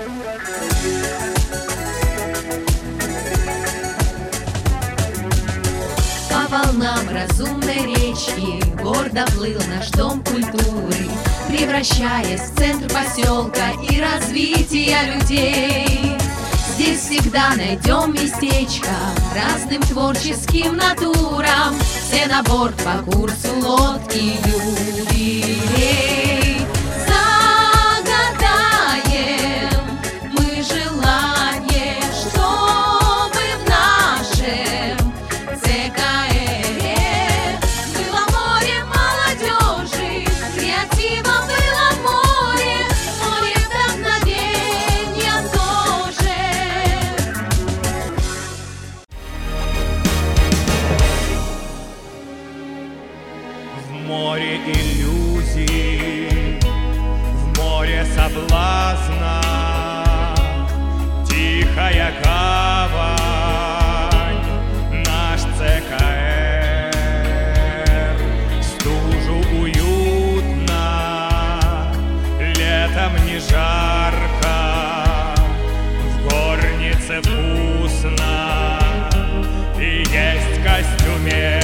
По волнам разумной речки гордо плыл наш дом культуры, превращаясь в центр поселка и развития людей. Здесь всегда найдем местечко разным творческим натурам. Все на борт по курсу лодки юбилей. Загадаем мы желание, чтобы в нашем ЦКРе было море молодежи, креатива было море, море вдохновения тоже. В море иллюзий, в море соблазна, тихая гавань, наш ЦКР. Стужу уютно, летом не жарко, в горнице вкусно и есть костюмер.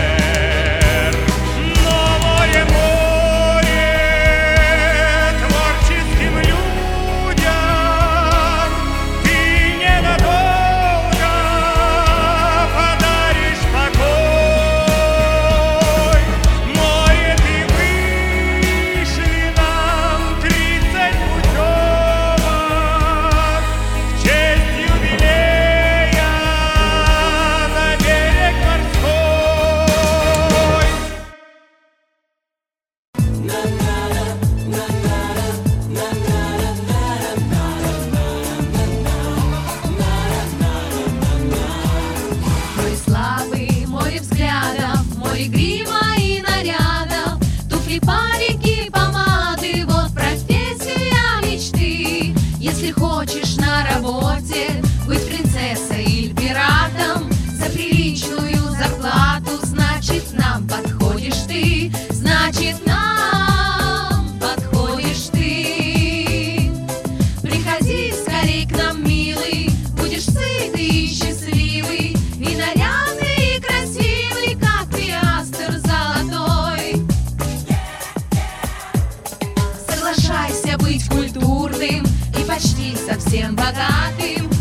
Море грима и нарядов, туфли, парики, помады, вот профессия мечты. Если хочешь на работе быть принцессой или пиратом, за приличную зарплату, значит, нам подходишь ты, значит, нам подходишь ты. Приходи скорей к нам, милый, будешь сытый и счастливый, и нарядный, и красивый, как пиастр золотой. Соглашайся быть культурным и почти совсем богатым.